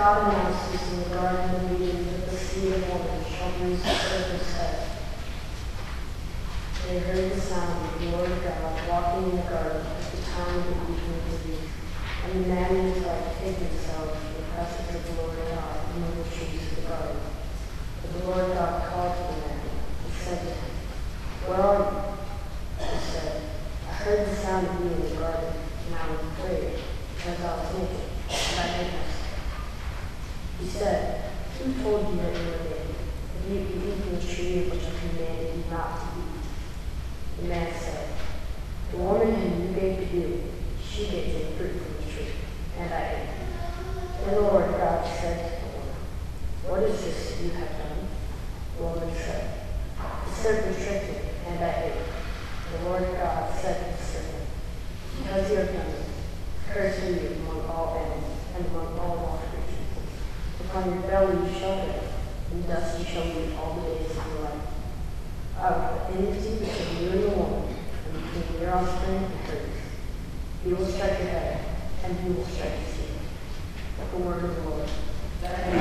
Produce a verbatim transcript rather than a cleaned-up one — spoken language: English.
God announces in the Garden of Eden that the seed of woman shall bruise the serpent's head. They heard the sound of the Lord God walking in the garden at the time of the evening breeze, and the man and his wife hid themselves from the presence of the Lord God among the trees of the garden. But the Lord God called to the man and said to him, "Where are you?" He said, "I heard the sound of you in the garden, and I was afraid, because I was naked, and I hid myself." He said, "Who told you that you were naked? Have you eaten from the tree of which I commanded you not to eat?" The man said, "The woman whom you gave to you, she gave me fruit from the tree, and I ate." Then the Lord God said to the woman, "What is this that you have done?" The woman said, "The serpent tricked me, and I ate." The Lord God said to the serpent, "Because you have done this, cursed are you among all animals and among all wild creatures. Upon your belly you shall live, and dust you shall eat all the days of your life. I will put enmity between you and the woman, and between your offspring and hers. He will strike your head, and you will strike his heel." The word of the Lord.